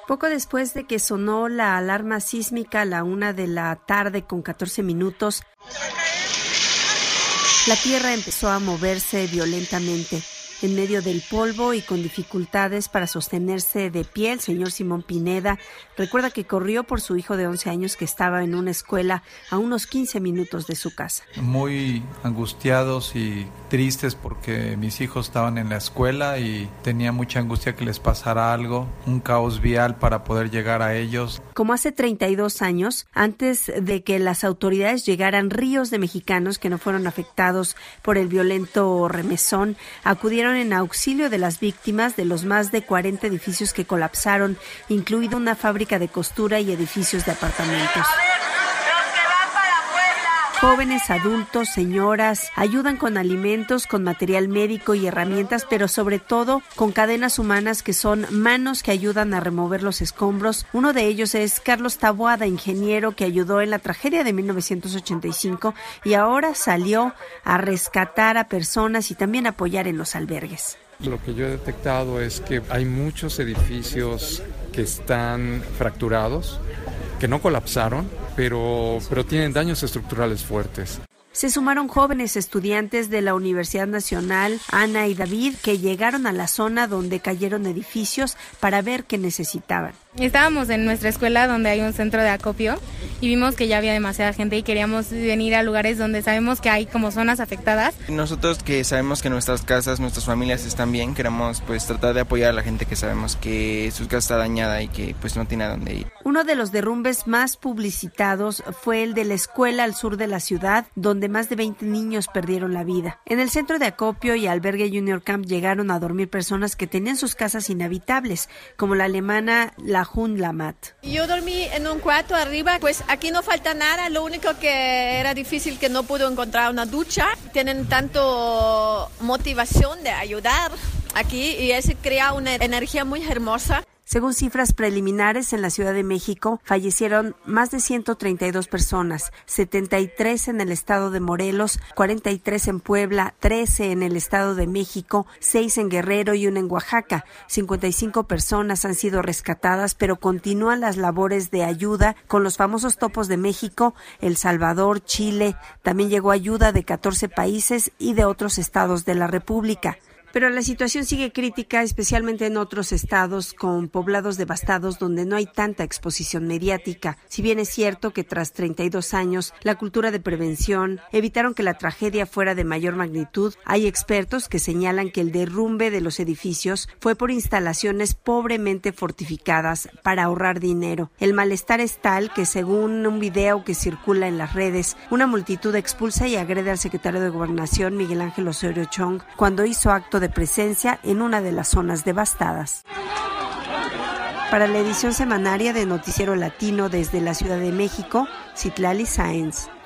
Poco después de que sonó la alarma sísmica a la 1:14 p.m, la tierra empezó a moverse violentamente. En medio del polvo y con dificultades para sostenerse de pie, el señor Simón Pineda recuerda que corrió por su hijo de 11 años que estaba en una escuela a unos 15 minutos de su casa. Muy angustiados y tristes porque mis hijos estaban en la escuela y tenía mucha angustia que les pasara algo, un caos vial para poder llegar a ellos. Como hace 32 años, antes de que las autoridades llegaran, ríos de mexicanos que no fueron afectados por el violento remesón acudieron en auxilio de las víctimas de los más de 40 edificios que colapsaron, incluido una fábrica de costura y edificios de apartamentos. Jóvenes, adultos, señoras, ayudan con alimentos, con material médico y herramientas, pero sobre todo con cadenas humanas que son manos que ayudan a remover los escombros. Uno de ellos es Carlos Taboada, ingeniero que ayudó en la tragedia de 1985 y ahora salió a rescatar a personas y también apoyar en los albergues. Lo que yo he detectado es que hay muchos edificios que están fracturados, que no colapsaron, pero tienen daños estructurales fuertes. Se sumaron jóvenes estudiantes de la Universidad Nacional, Ana y David, que llegaron a la zona donde cayeron edificios para ver qué necesitaban. Estábamos en nuestra escuela donde hay un centro de acopio y vimos que ya había demasiada gente y queríamos venir a lugares donde sabemos que hay como zonas afectadas. Nosotros que sabemos que nuestras casas, nuestras familias están bien, queremos pues tratar de apoyar a la gente que sabemos que su casa está dañada y que pues no tiene a dónde ir. Uno de los derrumbes más publicitados fue el de la escuela al sur de la ciudad, donde más de 20 niños perdieron la vida. En el centro de acopio y albergue Junior Camp llegaron a dormir personas que tenían sus casas inhabitables, como la alemana Lahun Lamat. Yo dormí en un cuarto arriba, pues aquí no falta nada, lo único que era difícil que no pude encontrar una ducha. Tienen tanto motivación de ayudar aquí y eso crea una energía muy hermosa. Según cifras preliminares, en la Ciudad de México fallecieron más de 132 personas, 73 en el estado de Morelos, 43 en Puebla, 13 en el estado de México, 6 en Guerrero y 1 en Oaxaca. 55 personas han sido rescatadas, pero continúan las labores de ayuda con los famosos topos de México, El Salvador, Chile. También llegó ayuda de 14 países y de otros estados de la República. Pero la situación sigue crítica, especialmente en otros estados con poblados devastados donde no hay tanta exposición mediática. Si bien es cierto que tras 32 años, la cultura de prevención evitaron que la tragedia fuera de mayor magnitud, hay expertos que señalan que el derrumbe de los edificios fue por instalaciones pobremente fortificadas para ahorrar dinero. El malestar es tal que, según un video que circula en las redes, una multitud expulsa y agrede al secretario de Gobernación, Miguel Ángel Osorio Chong, cuando hizo acto de presencia en una de las zonas devastadas. Para la edición semanaria de Noticiero Latino desde la Ciudad de México, Citlali Sáenz.